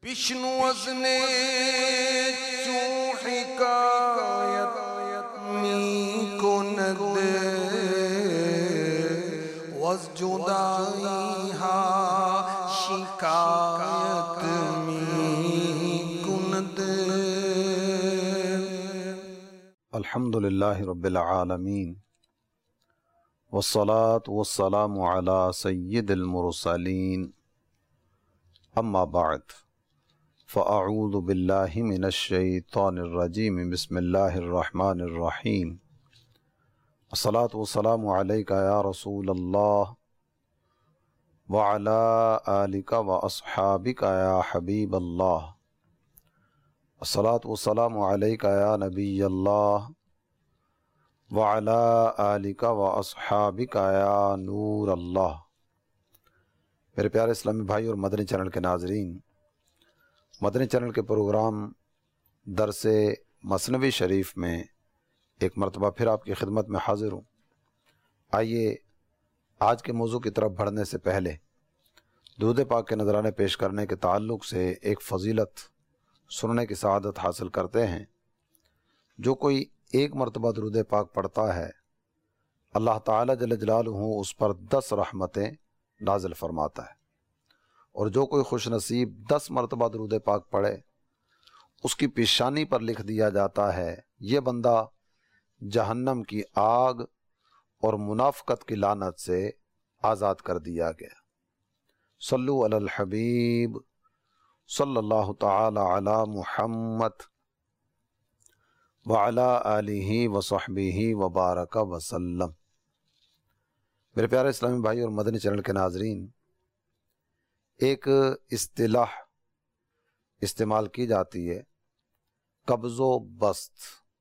विष्णु वज़ने चूं हिकायत मी कुनद was जुदाई हा शिकायत मी कुनद। अल्हम्दुलिल्लाहि रब्बिल आलमीन वस्सलातु वस्सलामु अला सय्यिदिल मुरसलीन अम्मा बाद फ़अऊज़ु बिल्लाहि मिनश शैतानिर रजीम बिस्मिल्लाहिर रहमानिर रहीम। अस्सलातु वस्सलामु अलैका या रसूलल्लाह व अला आलिका व अस्हाबिका या हबीबल्लाह। अस्सलातु वस्सलामु अलैका या नबियल्लाह व अला आलिका व अस्हाबिका या नूर अल्लाह। मेरे प्यारे इस्लामी भाई और मदनी चैनल के नाजरीन, मदनी चैनल के प्रोग्राम दरसे मसनवी शरीफ में एक मरतबा फिर आपकी खिदमत में हाजिर हूँ। आइए आज के मौजू की तरफ बढ़ने से पहले दुरूद पाक के नजराने पेश करने के ताल्लुक़ से एक फ़जीलत सुनने की सआदत हासिल करते हैं। जो कोई एक मरतबा दुरूद पाक पढ़ता है, अल्लाह ताला जल्ल जलालुहु उस पर 10 रहमतें नाज़िल फरमाता है, और जो कोई खुश नसीब 10 मरतबा दुरूद पाक पढ़े, उसकी पेशानी पर लिख दिया जाता है ये बंदा जहन्नम की आग और मुनाफ़क़त की लानत से आज़ाद कर दिया गया। सल्लु अलल हबीब सल्लल्लाहु ताला अला मुहम्मद व अला आलिही व सहबिही व बारक व सल्लम। मेरे प्यारे इस्लामी भाई और मदनी चैनल के नाजरीन, एक इस्तिलाह इस्तेमाल की जाती है, कब्ज़ो बस्त।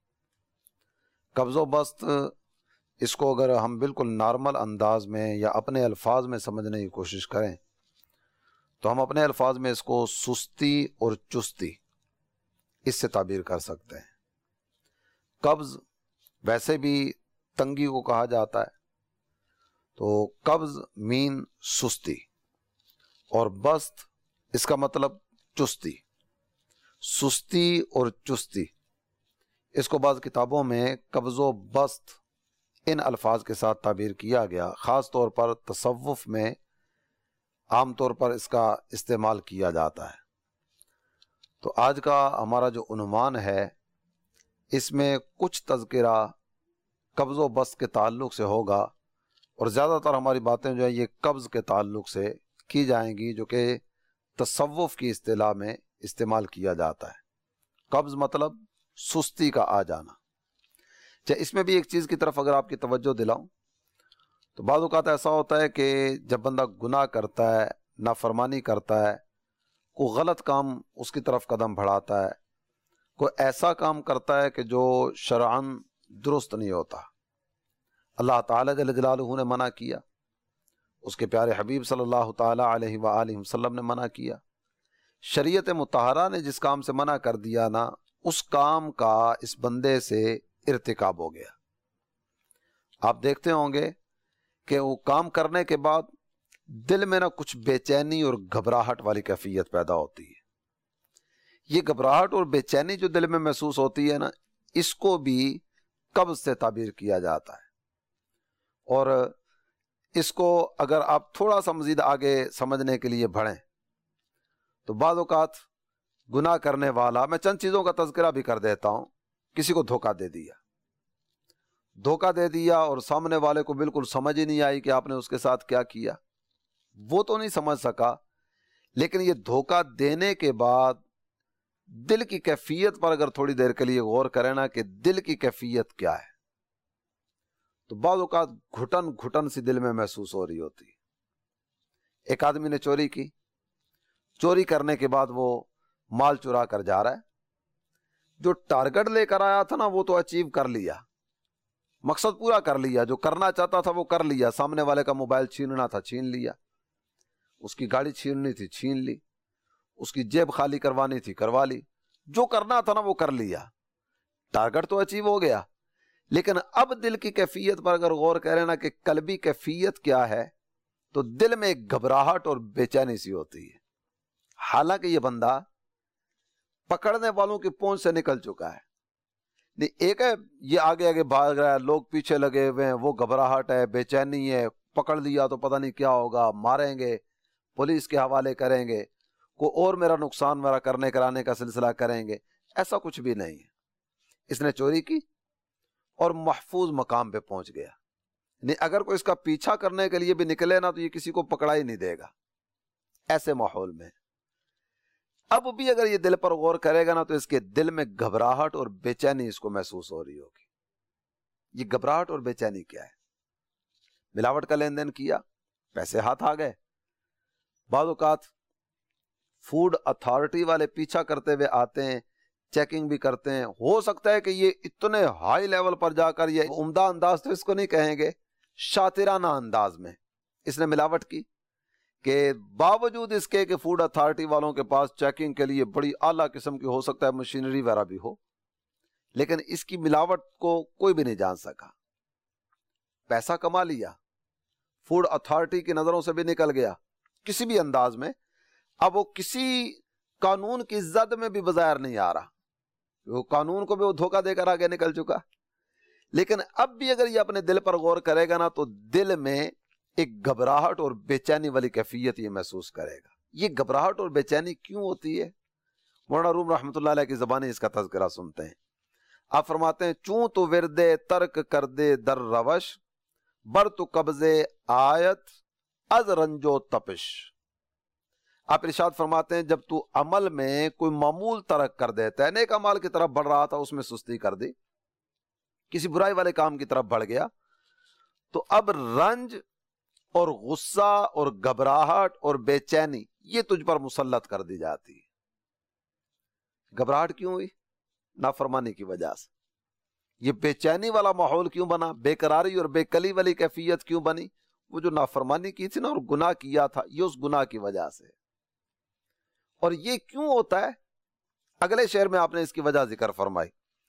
कब्ज़ो बस्त, इसको अगर हम बिल्कुल नॉर्मल अंदाज में या अपने अल्फाज में समझने की कोशिश करें तो हम अपने अल्फाज में इसको सुस्ती और चुस्ती इससे ताबीर कर सकते हैं। कब्ज़ वैसे भी तंगी को कहा जाता है, तो कब्ज़ मीन सुस्ती और बस्त इसका मतलब चुस्ती। सुस्ती और चुस्ती, इसको बाज़ किताबों में कब्ज़ो बस्त इन अल्फाज के साथ ताबीर किया गया। ख़ास तौर पर तसव्वुफ़ में आम तौर पर इसका इस्तेमाल किया जाता है। तो आज का हमारा जो उन्वान है, इसमें कुछ तज़किरा कब्ज़ो बस्त के ताल्लुक़ से होगा, और ज़्यादातर हमारी बातें जो है ये कब्ज़ के ताल्लुक़ से की जाएंगी, जो कि तसव्वुफ़ की इस्तिलाह में इस्तेमाल किया जाता है। कब्ज़ मतलब सुस्ती का आ जाना। चाहे इसमें भी एक चीज़ की तरफ अगर आपकी तवज्जो दिलाऊं तो बाज़ औक़ात ऐसा होता है कि जब बंदा गुनाह करता है, नाफरमानी करता है, कोई गलत काम उसकी तरफ कदम बढ़ाता है, कोई ऐसा काम करता है कि जो शरअन दुरुस्त नहीं होता, अल्लाह ताला जल्ल जलालुहु ने मना किया, उसके प्यारे हबीब सल्लल्लाहु ताला अलैहि व आलिहि वसल्लम ने मना किया, शरीयत मुतहरा ने जिस काम से मना कर दिया ना, उस काम का इस बंदे से इर्तिकाब हो गया। आप देखते होंगे कि वो काम करने के बाद दिल में ना कुछ बेचैनी और घबराहट वाली कैफियत पैदा होती है। ये घबराहट और बेचैनी जो दिल में महसूस होती है ना, इसको भी कब्ज़ से ताबीर किया जाता है। और इसको अगर आप थोड़ा सा मज़ीद आगे समझने के लिए बढ़ें तो बाज़ औक़ात गुनाह करने वाला, मैं चंद चीज़ों का तज़किरा भी कर देता हूँ, किसी को धोखा दे दिया और सामने वाले को बिल्कुल समझ ही नहीं आई कि आपने उसके साथ क्या किया। वो तो नहीं समझ सका, लेकिन ये धोखा देने के बाद दिल की कैफियत पर अगर थोड़ी देर के लिए गौर करें ना कि दिल की कैफियत क्या है, तो बाज़ औक़ात घुटन घुटन सी दिल में महसूस हो रही होती है। एक आदमी ने चोरी की, चोरी करने के बाद वो माल चुरा कर जा रहा है। जो टारगेट लेकर आया था ना, वो तो अचीव कर लिया, मकसद पूरा कर लिया, जो करना चाहता था वो कर लिया। सामने वाले का मोबाइल छीनना था, छीन लिया, उसकी गाड़ी छीननी थी, छीन ली, उसकी जेब खाली करवानी थी, करवा ली, जो करना था ना वो कर लिया, टारगेट तो अचीव हो गया। लेकिन अब दिल की कैफियत पर अगर गौर करें ना कि कल्बी कैफियत क्या है, तो दिल में एक घबराहट और बेचैनी सी होती है। हालांकि ये बंदा پکڑنے والوں کی پہنچ سے نکل چکا ہے. نہیں ایک ہے یہ آگے آگے بھاگ رہا ہے, لوگ پیچھے لگے ہوئے ہیں, وہ گھبراہٹ ہے, بے چینی ہے, پکڑ لیا تو پتہ نہیں کیا ہوگا, ماریں گے, پولیس کے حوالے کریں گے, کوئی اور میرا نقصان میرا کرنے کرانے کا سلسلہ کریں گے. ایسا کچھ بھی نہیں ہے. اس نے چوری کی اور محفوظ مقام پہ پہنچ گیا. نہیں اگر کوئی اس کا پیچھا کرنے کے لیے بھی نکلے نا تو یہ کسی کو پکڑا ہی نہیں دے گا ایسے ماحول میں. اب بھی اگر یہ دل پر غور کرے گا نا تو اس کے دل میں گھبراہٹ اور بے چینی اس کو محسوس ہو رہی ہوگی. یہ گھبراہٹ اور بے چینی کیا ہے؟ ملاوٹ کا لین دین کیا, پیسے ہاتھ آ گئے. بعض اوقات فوڈ اتھارٹی والے پیچھا کرتے ہوئے آتے ہیں, چیکنگ بھی کرتے ہیں. ہو سکتا ہے کہ یہ اتنے ہائی لیول پر جا کر, یہ عمدہ انداز تو اس کو نہیں کہیں گے, شاطرانہ انداز میں اس نے ملاوٹ کی کہ باوجود اس کے کہ فوڈ اتھارٹی والوں کے پاس چیکنگ کے لیے بڑی اعلیٰ قسم کی ہو سکتا ہے مشینری وغیرہ بھی ہو, لیکن اس کی ملاوٹ کو کوئی بھی نہیں جان سکا. پیسہ کما لیا, فوڈ اتھارٹی کی نظروں سے بھی نکل گیا کسی بھی انداز میں. اب وہ کسی قانون کی زد میں بھی بظاہر نہیں آ رہا, وہ قانون کو بھی وہ دھوکہ دے کر آگے نکل چکا. لیکن اب بھی اگر یہ اپنے دل پر غور کرے گا نا تو دل میں ایک گھبراہٹ اور بے چینی والی کیفیت یہ محسوس کرے گا. یہ گھبراہٹ اور بے چینی کیوں ہوتی ہے؟ مولانا روم رحمۃ اللہ علیہ کی زبانی اس کا تذکرہ سنتے ہیں. آپ فرماتے ہیں چوں تو وردے ترک کر دے در روش, بر تو قبضے آیت از رنجو تپش. آپ ارشاد فرماتے ہیں جب تو عمل میں کوئی معمول ترک کر دیتا ہے, نیک اعمال کی طرف بڑھ رہا تھا اس میں سستی کر دی, کسی برائی والے کام کی طرف بڑھ گیا, تو اب رنج اور غصہ اور گھبراہٹ اور بے چینی یہ تجھ پر مسلط کر دی جاتی ہے. گھبراہٹ کیوں ہوئی؟ نافرمانی کی وجہ سے. یہ بے چینی والا ماحول کیوں بنا, بے قراری اور بے کلی والی کیفیت کیوں بنی؟ وہ جو نافرمانی کی تھی نا اور گناہ کیا تھا, یہ اس گناہ کی وجہ سے. اور یہ کیوں ہوتا ہے؟ اگلے شعر میں آپ نے اس کی وجہ ذکر فرمائی.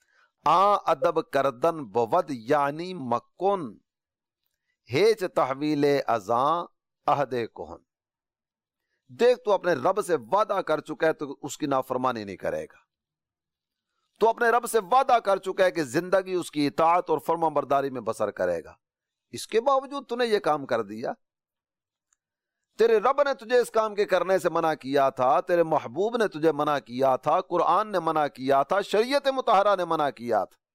ادب کردن بود یعنی مکن, ہیچ تحویل ازاں عہد کہن. دیکھ تو اپنے رب سے وعدہ کر چکا ہے تو اس کی نافرمانی نہیں کرے گا. تو اپنے رب سے وعدہ کر چکا ہے کہ زندگی اس کی اطاعت اور فرما برداری میں بسر کرے گا, اس کے باوجود تو نے یہ کام کر دیا. تیرے رب نے تجھے اس کام کے کرنے سے منع کیا تھا, تیرے محبوب نے تجھے منع کیا تھا, قرآن نے منع کیا تھا, شریعت مطہرہ نے منع کیا تھا.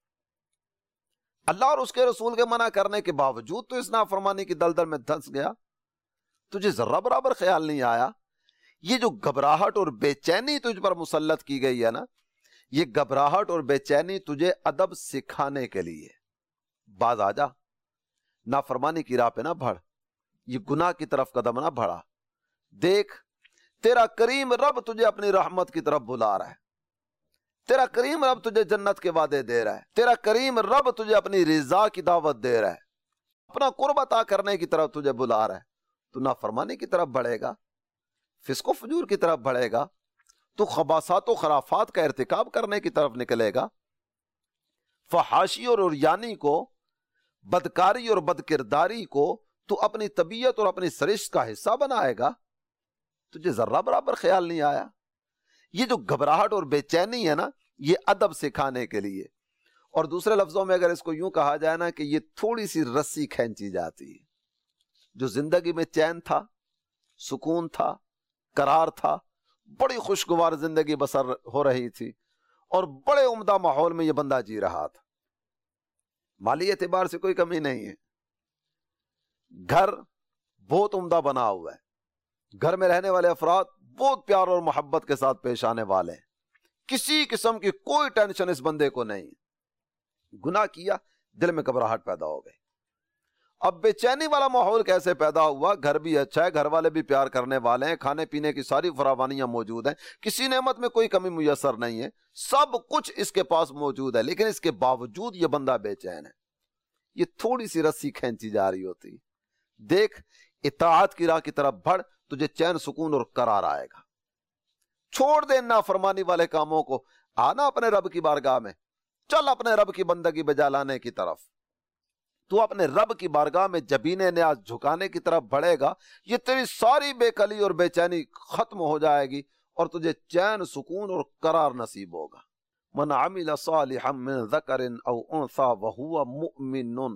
اللہ اور اس کے رسول کے منع کرنے کے باوجود تو اس نافرمانی کی دلدل میں دھنس گیا. تجھے ذرہ برابر خیال نہیں آیا. یہ جو گھبراہٹ اور بے چینی تجھ پر مسلط کی گئی ہے نا, یہ گھبراہٹ اور بے چینی تجھے ادب سکھانے کے لیے. باز آ جا, نافرمانی کی راہ پہ نہ بڑھ, یہ گناہ کی طرف قدم نہ بڑھا. دیکھ تیرا کریم رب تجھے اپنی رحمت کی طرف بلا رہا ہے, تیرا کریم رب تجھے جنت کے وعدے دے رہا ہے, تیرا کریم رب تجھے اپنی رضا کی دعوت دے رہا ہے, اپنا قرب عطا کرنے کی طرف تجھے بلا رہا ہے. تو نافرمانی کی طرف بڑھے گا, فسق و فجور کی طرف بڑھے گا, تو خباثات و خرافات کا ارتکاب کرنے کی طرف نکلے گا, فحاشی اور عریانی کو, بدکاری اور بدکرداری کو تو اپنی طبیعت اور اپنی سرشت کا حصہ بنائے گا. تجھے ذرہ برابر خیال نہیں آیا. یہ جو گھبراہٹ اور بے چینی ہے نا, یہ ادب سکھانے کے لیے. اور دوسرے لفظوں میں اگر اس کو یوں کہا جائے نا کہ یہ تھوڑی سی رسی کھینچی جاتی ہے. جو زندگی میں چین تھا, سکون تھا, قرار تھا, بڑی خوشگوار زندگی بسر ہو رہی تھی اور بڑے عمدہ ماحول میں یہ بندہ جی رہا تھا, مالی اعتبار سے کوئی کمی نہیں ہے, گھر بہت عمدہ بنا ہوا ہے, گھر میں رہنے والے افراد بہت پیار اور محبت کے ساتھ پیش آنے والے ہیں, کسی قسم کی کوئی ٹینشن اس بندے کو نہیں. گناہ کیا, دل میں گھبراہٹ پیدا ہو گئی. اب بے چینی والا ماحول کیسے پیدا ہوا؟ گھر بھی اچھا ہے, گھر والے بھی پیار کرنے والے ہیں, کھانے پینے کی ساری فراوانیاں موجود ہیں, کسی نعمت میں کوئی کمی میسر نہیں ہے, سب کچھ اس کے پاس موجود ہے, لیکن اس کے باوجود یہ بندہ بے چین ہے. یہ تھوڑی سی رسی کھینچی جا رہی ہوتی. دیکھ اطاعت کی راہ کی طرف بڑھ, تجھے چین سکون اور قرار آئے گا. چھوڑ دے نافرمانی والے کاموں کو, آنا اپنے رب کی بارگاہ میں, چل اپنے رب کی بندگی بجا لانے کی طرف. تو اپنے رب کی بارگاہ میں جبین نیاز جھکانے کی طرف بڑھے گا, یہ تیری ساری بے کلی اور بے چینی ختم ہو جائے گی اور تجھے چین سکون اور قرار نصیب ہوگا. من عمل صالحا من ذکر او انثى وهو مؤمن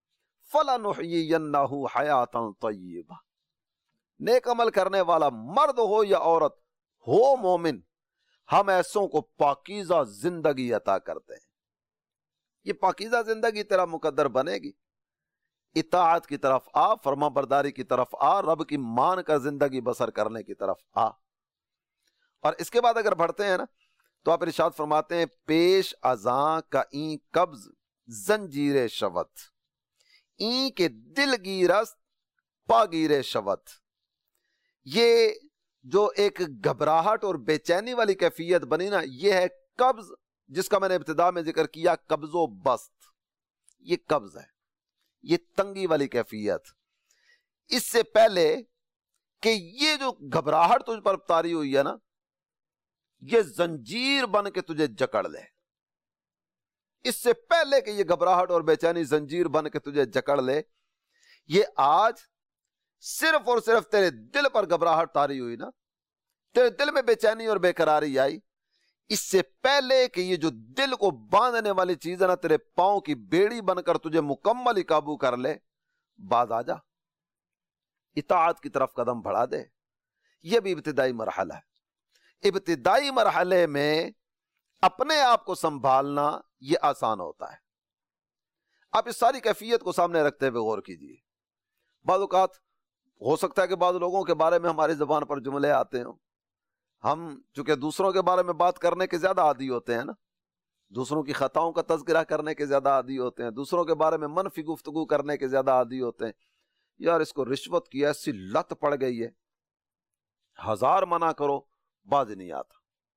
فلنحيينه حیاتا طیبہ. نیک عمل کرنے والا مرد ہو یا عورت ہو مومن، ہم ایسوں کو پاکیزہ زندگی عطا کرتے ہیں. یہ پاکیزہ زندگی تیرا مقدر بنے گی. اطاعت کی طرف آ، فرما برداری کی طرف آ، رب کی مان کر زندگی بسر کرنے کی طرف آ. اور اس کے بعد اگر بڑھتے ہیں نا تو آپ ارشاد فرماتے ہیں پیش ازاں کا این قبض زنجیر شوت، این کے دل گیرست پا گیرے شوت. یہ جو ایک گھبراہٹ اور بے چینی والی کیفیت بنی نا، یہ ہے قبض، جس کا میں نے ابتدا میں ذکر کیا قبض و بست. یہ قبض ہے، یہ تنگی والی کیفیت. اس سے پہلے کہ یہ جو گھبراہٹ تجھ پر طاری ہوئی ہے نا، یہ زنجیر بن کے تجھے جکڑ لے. اس سے پہلے کہ یہ گھبراہٹ اور بے چینی زنجیر بن کے تجھے جکڑ لے، یہ آج صرف اور صرف تیرے دل پر گھبراہٹ طاری ہوئی نا، تیرے دل میں بے چینی اور بے قراری آئی، اس سے پہلے کہ یہ جو دل کو باندھنے والی چیز ہے نا تیرے پاؤں کی بیڑی بن کر تجھے مکمل ہی قابو کر لے، باز آ جا، اطاعت کی طرف قدم بڑھا دے. یہ بھی ابتدائی مرحلہ ہے. ابتدائی مرحلے میں اپنے آپ کو سنبھالنا یہ آسان ہوتا ہے. آپ اس ساری کیفیت کو سامنے رکھتے ہوئے غور کیجئے. بعض اوقات ہو سکتا ہے کہ بعض لوگوں کے بارے میں ہماری زبان پر جملے آتے ہوں، ہم چونکہ دوسروں کے بارے میں بات کرنے کے زیادہ عادی ہوتے ہیں نا، دوسروں کی خطاؤں کا تذکرہ کرنے کے زیادہ عادی ہوتے ہیں، دوسروں کے بارے میں منفی گفتگو کرنے کے زیادہ عادی ہوتے ہیں. یار اس کو رشوت کی ایسی لت پڑ گئی ہے، 1000 منع کرو باز نہیں آتا.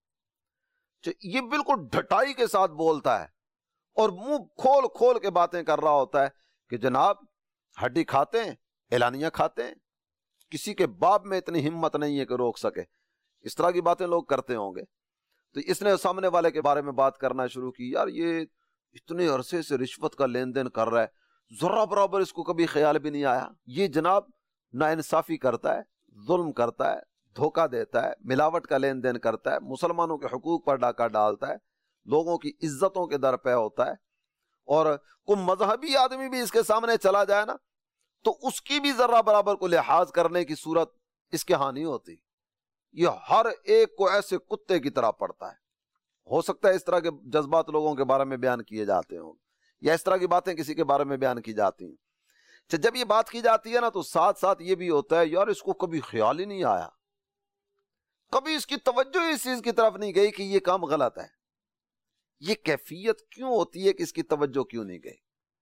یہ بالکل ڈھٹائی کے ساتھ بولتا ہے اور منہ کھول کھول کے باتیں کر رہا ہوتا ہے کہ جناب ہڈی کھاتے ہیں، اعلانیہ کھاتے ہیں، کسی کے باب میں اتنی ہمت نہیں ہے کہ روک سکے. اس طرح کی باتیں لوگ کرتے ہوں گے. تو اس نے سامنے والے کے بارے میں بات کرنا شروع کی، یار یہ اتنے عرصے سے رشوت کا لین دین کر رہا ہے، ذرہ برابر اس کو کبھی خیال بھی نہیں آیا. یہ جناب ناانصافی کرتا ہے، ظلم کرتا ہے، دھوکہ دیتا ہے، ملاوٹ کا لین دین کرتا ہے، مسلمانوں کے حقوق پر ڈاکہ ڈالتا ہے، لوگوں کی عزتوں کے در پہ ہوتا ہے. اور کوئی مذہبی آدمی بھی اس کے سامنے چلا جائے نا تو اس کی بھی ذرہ برابر کو لحاظ کرنے کی صورت اس کے ہاں نہیں ہوتی. یہ ہر ایک کو ایسے کتے کی طرح پڑتا ہے. ہو سکتا ہے اس طرح کے جذبات لوگوں کے بارے میں بیان کیے جاتے ہوں، یا اس طرح کی باتیں کسی کے بارے میں بیان کی جاتی ہیں. جب یہ بات کی جاتی ہے نا تو ساتھ ساتھ یہ بھی ہوتا ہے، یار اس کو کبھی خیال ہی نہیں آیا، کبھی اس کی توجہ اس چیز کی طرف نہیں گئی کہ یہ کام غلط ہے. یہ کیفیت کیوں ہوتی ہے کہ اس کی توجہ کیوں نہیں گئی؟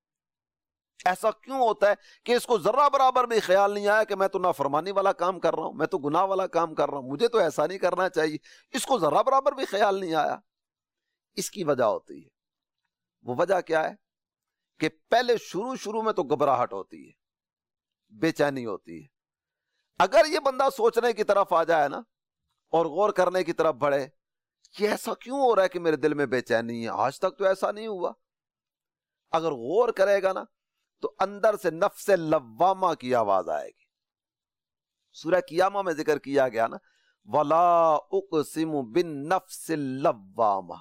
ایسا کیوں ہوتا ہے کہ اس کو ذرہ برابر بھی خیال نہیں آیا کہ میں تو نافرمانی والا کام کر رہا ہوں، میں تو گناہ والا کام کر رہا ہوں، مجھے تو ایسا نہیں کرنا چاہیے. اس کو ذرہ برابر بھی خیال نہیں آیا. اس کی وجہ ہوتی ہے، وہ وجہ کیا ہے کہ پہلے شروع میں تو گھبراہٹ ہوتی ہے، بے چینی ہوتی ہے. اگر یہ بندہ سوچنے کی طرف آ جائے نا اور غور کرنے کی طرف بڑھے، یہ ایسا کیوں ہو رہا ہے کہ میرے دل میں بے چینی ہے، آج تک تو ایسا نہیں ہوا. اگر غور کرے گا نا تو اندر سے نفس لوامہ کی آواز آئے گی. سورہ قیامہ میں ذکر کیا گیا نا، وَلَا أُقْسِمُ بِالنَّفْسِ اللَّوَّامَةِ،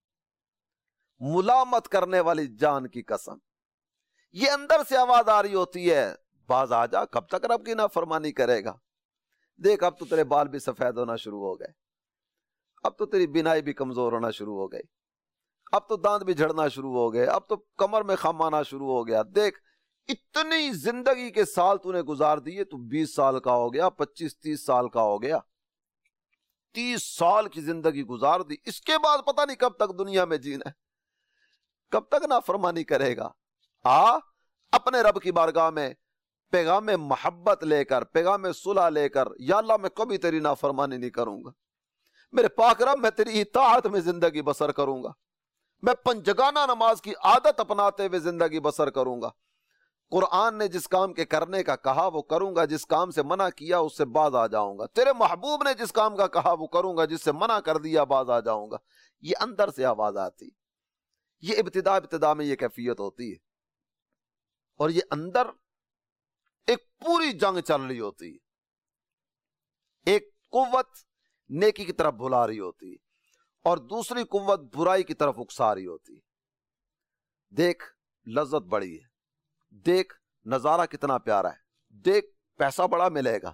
ملامت کرنے والی جان کی قسم. یہ اندر سے آواز آ رہی ہوتی ہے، باز آ جا، کب تک رب کی نافرمانی کرے گا؟ دیکھ اب تو تیرے بال بھی سفید ہونا شروع ہو گئے، اب تو تیری بینائی بھی کمزور ہونا شروع ہو گئی، اب تو دانت بھی جھڑنا شروع ہو گئے، اب تو کمر میں خم آنا شروع ہو گیا. دیکھ اتنی زندگی کے سال تو نے گزار دیے، تو 20 سال کا ہو گیا، 25-30 سال کا ہو گیا، 30 سال کی زندگی گزار دی. اس کے بعد پتہ نہیں کب تک دنیا میں جینا ہے، کب تک نافرمانی کرے گا. اپنے رب کی بارگاہ میں پیغام محبت لے کر، پیغام صلح لے کر، یا اللہ میں کبھی تیری نافرمانی نہیں کروں گا، میرے پاک رب میں تیری اطاعت میں زندگی بسر کروں گا، میں پنجگانہ نماز کی عادت اپناتے ہوئے زندگی بسر کروں گا. قرآن نے جس کام کے کرنے کا کہا وہ کروں گا، جس کام سے منع کیا اس سے باز آ جاؤں گا. تیرے محبوب نے جس کام کا کہا وہ کروں گا، جس سے منع کر دیا باز آ جاؤں گا. یہ اندر سے آواز آتی، یہ ابتدا میں یہ کیفیت ہوتی ہے. اور یہ اندر ایک پوری جنگ چل رہی ہوتی ہے. ایک قوت نیکی کی طرف بلا رہی ہوتی ہے، اور دوسری قوت برائی کی طرف اکسا رہی ہوتی ہے۔ دیکھ لذت بڑی ہے، دیکھ نظارہ کتنا پیارا ہے، دیکھ پیسہ بڑا ملے گا،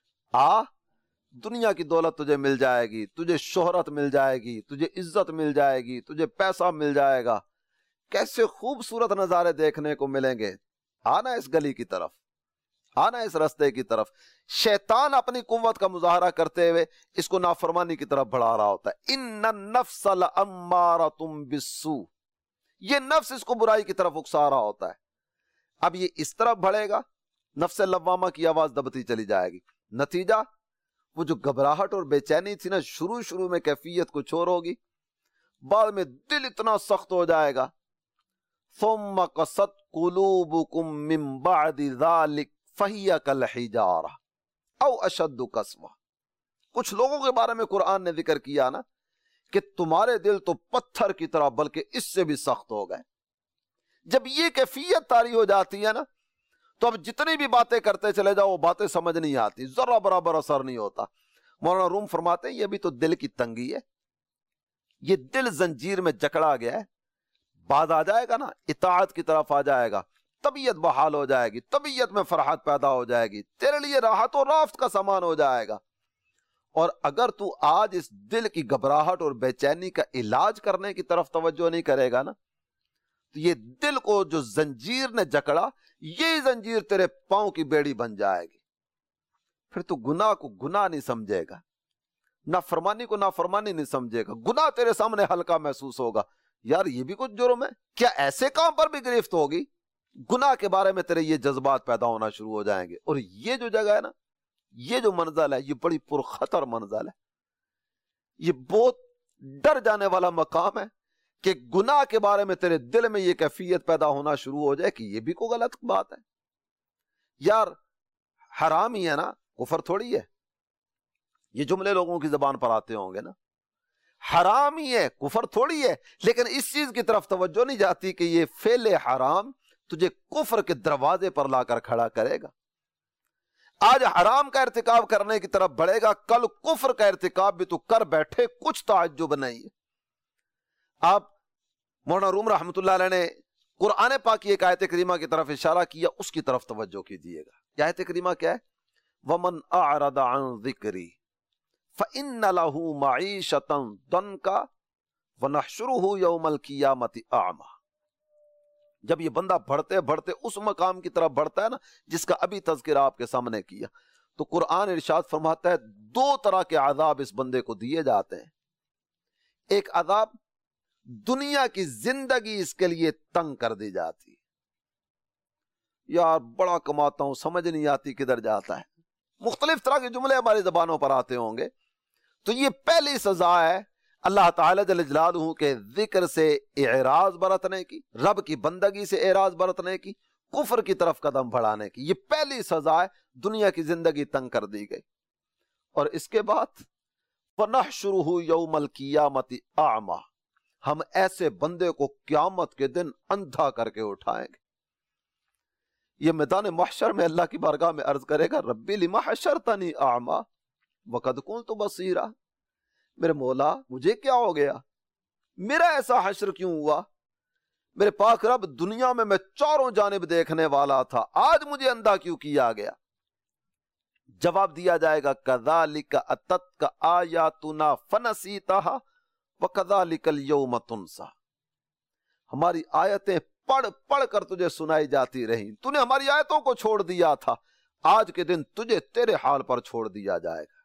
دنیا کی دولت تجھے مل جائے گی، تجھے شہرت مل جائے گی، تجھے عزت مل جائے گی، تجھے پیسہ مل جائے گا، کیسے خوبصورت نظارے دیکھنے کو ملیں گے، آنا اس گلی کی طرف، آنا اس رستے کی طرف۔ شیطان اپنی قوت کا مظاہرہ کرتے ہوئے اس کو نافرمانی کی طرف بڑھا رہا ہوتا ہے۔ ان النفس لامارۃ بالسوء، یہ نفس اس کو برائی کی طرف اکسا رہا ہوتا ہے۔ اب یہ اس طرف بڑھے گا، نفس لوامہ کی آواز دبتی چلی جائے گی، نتیجہ وہ جو گھبراہٹ اور بے چینی تھی نا، شروع میں کیفیت کچھ اور ہوگی، بعد میں دل اتنا سخت ہو جائے گا۔ ثم قست قلوبکم من بعد ذلک فہی کالحجارہ او اشد قسوہ۔ کچھ لوگوں کے بارے میں قرآن نے ذکر کیا نا کہ تمہارے دل تو پتھر کی طرح بلکہ اس سے بھی سخت ہو گئے۔ جب یہ کیفیت طاری ہو جاتی ہے نا، تو اب جتنی بھی باتیں کرتے چلے جاؤ وہ باتیں سمجھ نہیں آتی، ذرہ برابر اثر نہیں ہوتا۔ مولانا روم فرماتے ہیں یہ بھی تو دل کی تنگی ہے، یہ دل زنجیر میں جکڑا گیا ہے، بعد آ جائے گا نا، اطاعت کی طرف آ جائے گا، طبیعت بحال ہو جائے گی، طبیعت میں فرحت پیدا ہو جائے گی، تیرے لیے راحت و رافت کا سامان ہو جائے گا۔ اور اگر تو آج اس دل کی گھبراہٹ اور بے چینی کا علاج کرنے کی طرف توجہ نہیں کرے گا نا، تو یہ دل کو جو زنجیر نے جکڑا، یہی زنجیر تیرے پاؤں کی بیڑی بن جائے گی۔ پھر تو گناہ کو گناہ نہیں سمجھے گا، نافرمانی کو نافرمانی نہیں سمجھے گا، گناہ تیرے سامنے ہلکا محسوس ہوگا، یار یہ بھی کچھ جرم ہے کیا، ایسے کام پر بھی گرفت ہوگی؟ گناہ کے بارے میں تیرے یہ جذبات پیدا ہونا شروع ہو جائیں گے۔ اور یہ جو جگہ ہے نا، یہ جو منزل ہے، یہ بڑی پرخطر منزل ہے، یہ بہت ڈر جانے والا مقام ہے کہ گناہ کے بارے میں تیرے دل میں یہ کیفیت پیدا ہونا شروع ہو جائے کہ یہ بھی کوئی غلط بات ہے۔ یار حرام ہی ہے نا، کفر تھوڑی ہے۔ یہ جملے لوگوں کی زبان پر آتے ہوں گے نا، حرام ہی ہے، کفر تھوڑی ہے، لیکن اس چیز کی طرف توجہ نہیں جاتی کہ یہ فعل حرام تجھے کفر کے دروازے پر لا کر کھڑا کرے گا۔ آج حرام کا ارتکاب کرنے کی طرف بڑھے گا، کل کفر کا ارتکاب بھی تو کر بیٹھے، کچھ تعجب نہیں ہے۔ آپ مولانا روم رحمۃ اللہ علیہ نے قرآن پاک کی ایک آیت کریمہ کی طرف اشارہ کیا، اس کی طرف توجہ کیجیے گا۔ یہ آیت کریمہ کیا ہے؟ وَمَنْ أَعْرَضَ عَنْ ذِكْرِي فَإِنَّ لَهُ مَعِيشَةً ضَنْكَ وَنَحْشُرُهُ يَوْمَ الْقِيَامَةِ أَعْمَى۔ جب یہ بندہ بڑھتے بڑھتے اس مقام کی طرف بڑھتا ہے نا جس کا ابھی تذکرہ آپ کے سامنے کیا، تو قرآن ارشاد فرماتا ہے دو طرح کے عذاب اس بندے کو دیے جاتے ہیں۔ ایک عذاب دنیا کی زندگی اس کے لیے تنگ کر دی جاتی، یار بڑا کماتا ہوں، سمجھ نہیں آتی کدھر جاتا ہے، مختلف طرح کے جملے ہماری زبانوں پر آتے ہوں گے۔ تو یہ پہلی سزا ہے اللہ تعالیٰ جل جلالہ کے ذکر سے اعراض برتنے کی، رب کی بندگی سے اعراض برتنے کی، کفر کی طرف قدم بڑھانے کی۔ یہ پہلی سزا ہے، دنیا کی زندگی تنگ کر دی گئی۔ اور اس کے بعد وَنَحْشُرُهُ يَوْمَ الْقِيَامَةِ أَعْمَى، ہم ایسے بندے کو قیامت کے دن اندھا کر کے اٹھائیں گے۔ یہ میدان محشر میں اللہ کی بارگاہ میں عرض کرے گا، ربی لما حشرتنی اعمیٰ وقد کنت بصیرا، میرے مولا مجھے کیا ہو گیا، میرا ایسا حشر کیوں ہوا؟ میرے پاک رب، دنیا میں چاروں جانب دیکھنے والا تھا، آج مجھے اندھا کیوں کیا گیا؟ جواب دیا جائے گا کذالک اتتک آیاتنا فنسیتہا وکذالک اليوم تنسیٰ، ہماری آیتیں پڑھ پڑھ کر تجھے سنائی جاتی رہیں، تو نے ہماری آیتوں کو چھوڑ دیا تھا، آج کے دن تجھے تیرے حال پر چھوڑ دیا جائے گا۔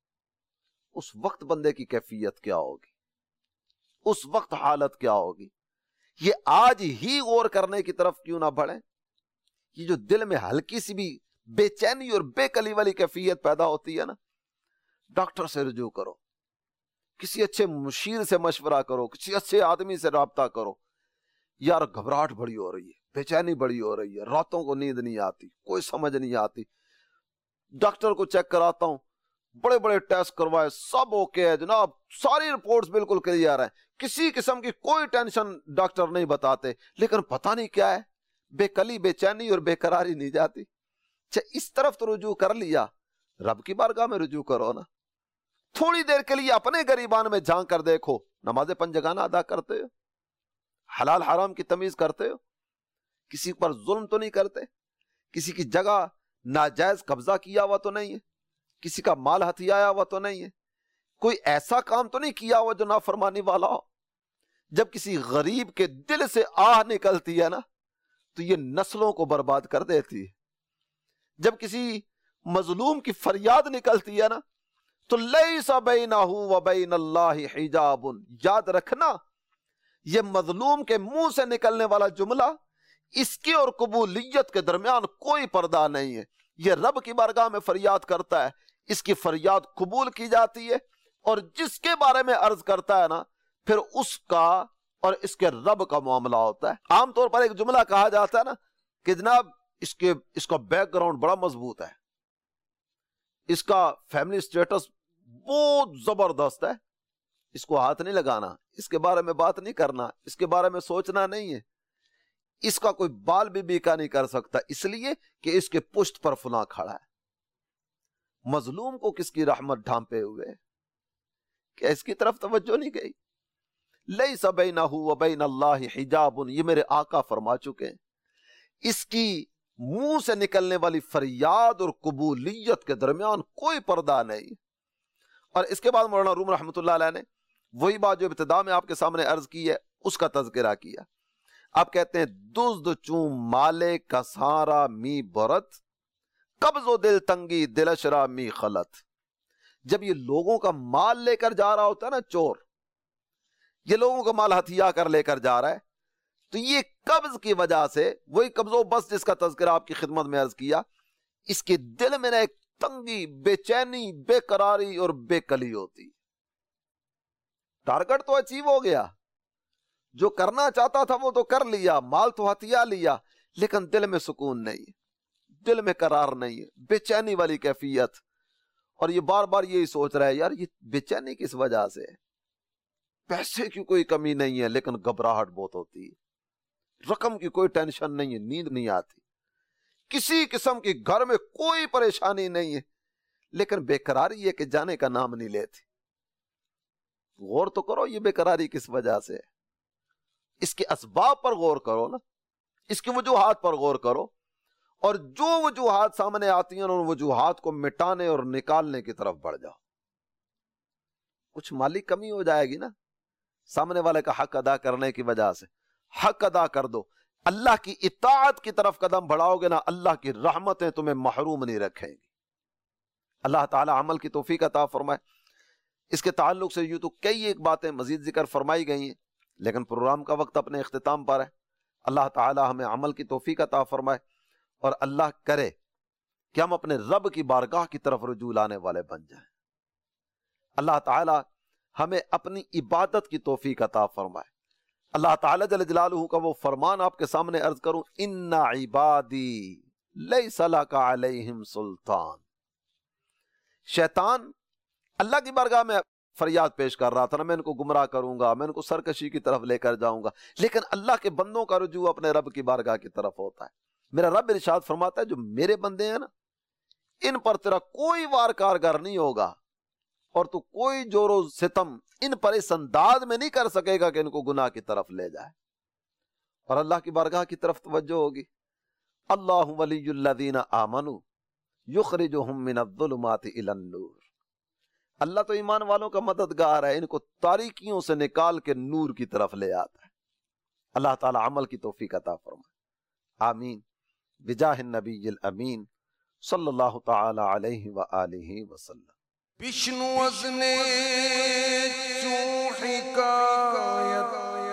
اس وقت بندے کی کیفیت کیا ہوگی، اس وقت حالت کیا ہوگی؟ یہ آج ہی غور کرنے کی طرف کیوں نہ بڑھیں؟ یہ جو دل میں ہلکی سی بھی بے چینی اور بے کلی والی کیفیت پیدا ہوتی ہے نا، ڈاکٹر سے رجوع کرو، کسی اچھے مشیر سے مشورہ کرو، کسی اچھے آدمی سے رابطہ کرو۔ یار گھبراہٹ بڑی ہو رہی ہے، بے چینی بڑی ہو رہی ہے، راتوں کو نیند نہیں آتی، کوئی سمجھ نہیں آتی، ڈاکٹر کو چیک کراتا ہوں، بڑے بڑے ٹیسٹ کروائے، سب اوکے ہے جناب، ساری رپورٹس بالکل کلیئر ہیں، کسی قسم کی کوئی ٹینشن ڈاکٹر نہیں بتاتے، لیکن پتہ نہیں کیا ہے، بے کلی بے چینی اور بے قراری نہیں جاتی۔ اچھا اس طرف تو رجوع کر لیا، رب کی بارگاہ میں رجوع کرو نا، تھوڑی دیر کے لیے اپنے گریبان میں جھانک کر دیکھو، نماز پنجگانہ ادا کرتے ہو، حلال حرام کی تمیز کرتے ہو، کسی پر ظلم تو نہیں کرتے، کسی کی جگہ ناجائز قبضہ کیا ہوا تو نہیں ہے، کسی کا مال ہتھیایا ہوا تو نہیں ہے، کوئی ایسا کام تو نہیں کیا ہوا جو نافرمانی والا ہو۔ جب کسی غریب کے دل سے آہ نکلتی ہے نا تو یہ نسلوں کو برباد کر دیتی ہے۔ جب کسی مظلوم کی فریاد نکلتی ہے نا تو لیس بینہ و بین اللہ حجاب، یاد رکھنا یہ مظلوم کے منہ سے نکلنے والا جملہ، اس کی اور قبولیت کے درمیان کوئی پردہ نہیں ہے۔ یہ رب کی بارگاہ میں فریاد کرتا ہے، اس کی فریاد قبول کی جاتی ہے، اور جس کے بارے میں عرض کرتا ہے نا پھر اس کا اور اس کے رب کا معاملہ ہوتا ہے۔ عام طور پر ایک جملہ کہا جاتا ہے نا کہ جناب اس کا بیک گراؤنڈ بڑا مضبوط ہے، اس کا فیملی سٹیٹس بہت زبردست ہے، اس کو ہاتھ نہیں لگانا، اس کے بارے میں بات نہیں کرنا، اس کے بارے میں سوچنا نہیں ہے، اس کا کوئی بال بھی بیکا نہیں کر سکتا، اس لیے کہ اس کے پشت پر فلاں کھڑا ہے۔ مظلوم کو کس کی رحمت ڈھانپے ہوئے کہ اس کی طرف توجہ نہیں گئی۔ لیس بینہ و بین اللہ حجاب، یہ میرے آقا فرما چکے ہیں، اس کی منہ سے نکلنے والی فریاد اور قبولیت کے درمیان کوئی پردہ نہیں۔ اور اس کے بعد مولانا روم رحمۃ اللہ علیہ نے وہی بات جو ابتدا میں آپ کے سامنے عرض کی ہے اس کا تذکرہ کیا۔ آپ کہتے ہیں دزد چون مالے کا سارا می برت، قبض و دل تنگی دلشرا می خلط۔ جب یہ لوگوں کا مال لے کر جا رہا ہوتا ہے نا چور، یہ لوگوں کا مال ہتھیا کر لے کر جا رہا ہے، تو یہ قبض کی وجہ سے، وہی قبض و بس جس کا تذکرہ آپ کی خدمت میں عرض کیا، اس کے دل میں ایک تنگی، بے چینی، بے قراری اور بے کلی ہوتی۔ ٹارگٹ تو اچیو ہو گیا، جو کرنا چاہتا تھا وہ تو کر لیا، مال تو ہتھیا لیا، لیکن دل میں سکون نہیں، دل میں قرار نہیں، بے چینی والی کیفیت۔ اور یہ بار بار یہی سوچ رہا ہے یار یہ بے چینی کس وجہ سے؟ پیسے کی کوئی کمی نہیں ہے لیکن گھبراہٹ بہت ہوتی ہے، رقم کی کوئی ٹینشن نہیں ہے، نیند نہیں آتی، کسی قسم کی گھر میں کوئی پریشانی نہیں ہے، لیکن بے قراری ہے کہ جانے کا نام نہیں لیتی۔ غور تو کرو یہ بے قراری کس وجہ سے ہے، اس کے اسباب پر غور کرو نا، اس کی وجوہات پر غور کرو، اور جو وجوہات سامنے آتی ہیں ان وجوہات کو مٹانے اور نکالنے کی طرف بڑھ جاؤ۔ کچھ مالی کمی ہو جائے گی نا، سامنے والے کا حق ادا کرنے کی وجہ سے، حق ادا کر دو، اللہ کی اطاعت کی طرف قدم بڑھاؤ گے نا، اللہ کی رحمتیں تمہیں محروم نہیں رکھیں گی۔ اللہ تعالی عمل کی توفیق عطا فرمائے۔ اس کے تعلق سے یوں تو کئی ایک باتیں مزید ذکر فرمائی گئی ہیں، لیکن پروگرام کا وقت اپنے اختتام پر ہے۔ اللہ تعالی ہمیں عمل کی توفیق عطا فرمائے، اور اللہ کرے کہ ہم اپنے رب کی بارگاہ کی طرف رجوع لانے والے بن جائیں۔ اللہ تعالی ہمیں اپنی عبادت کی توفیق عطا فرمائے۔ اللہ تعالی جل جلالہ کا وہ فرمان آپ کے سامنے عرض کروں، ان عبادی لیس لک علیہم سلطان۔ شیطان اللہ کی بارگاہ میں فریاد پیش کر رہا تھا نا، میں ان کو گمراہ کروں گا، میں ان کو سرکشی کی طرف لے کر جاؤں گا، لیکن اللہ کے بندوں کا رجوع اپنے رب کی بارگاہ کی طرف ہوتا ہے۔ میرا رب ارشاد فرماتا ہے جو میرے بندے ہیں نا ان پر تیرا کوئی وار کارگر نہیں ہوگا، اور تو کوئی جور و ستم ان پر اس انداز میں نہیں کر سکے گا کہ ان کو گناہ کی طرف لے جائے، اور اللہ کی بارگاہ کی طرف توجہ ہوگی۔ اللہ ولی الذین آمنوا یخرجہم من الظلمات الی النور۔ اللہ تو ایمان والوں کا مددگار ہے، ان کو تاریکیوں سے نکال کے نور کی طرف لے آتا ہے۔ اللہ تعالی عمل کی توفیق عطا فرمائے، آمین، بجاہ النبی الامین صلی اللہ تعالی علیہ وآلہ وسلم۔ بشنو وزنے چون حکایت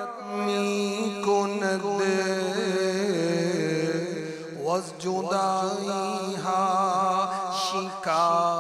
می کند وز جدائی ہا شکایت